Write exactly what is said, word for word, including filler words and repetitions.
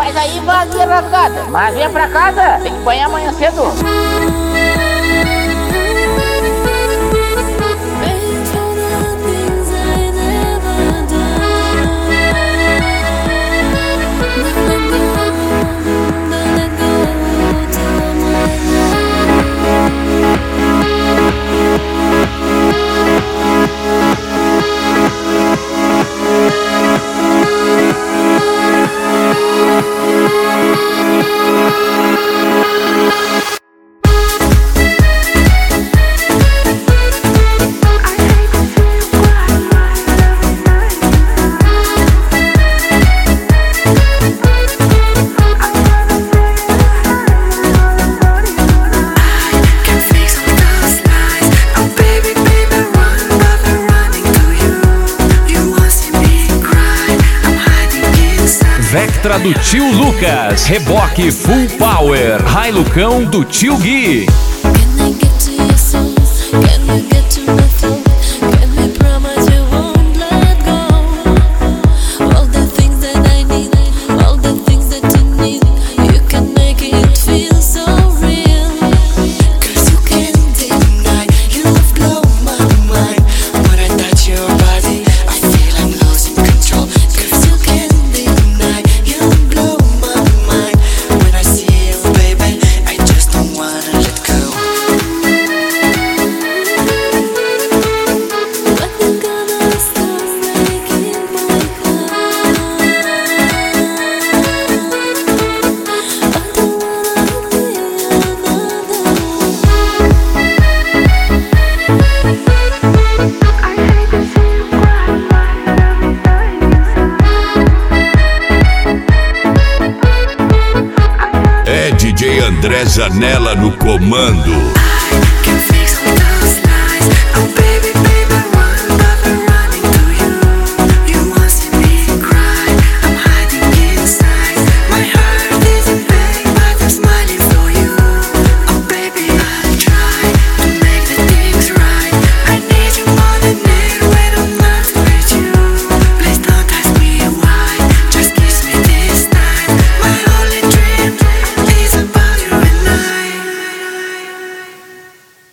Sai daí, vadia rasgada. Mas vem pra casa, tem que banhar amanhã cedo. Vectra do tio Lucas, reboque Full Power, Hilucão do tio Gui. D J André Zanella no comando.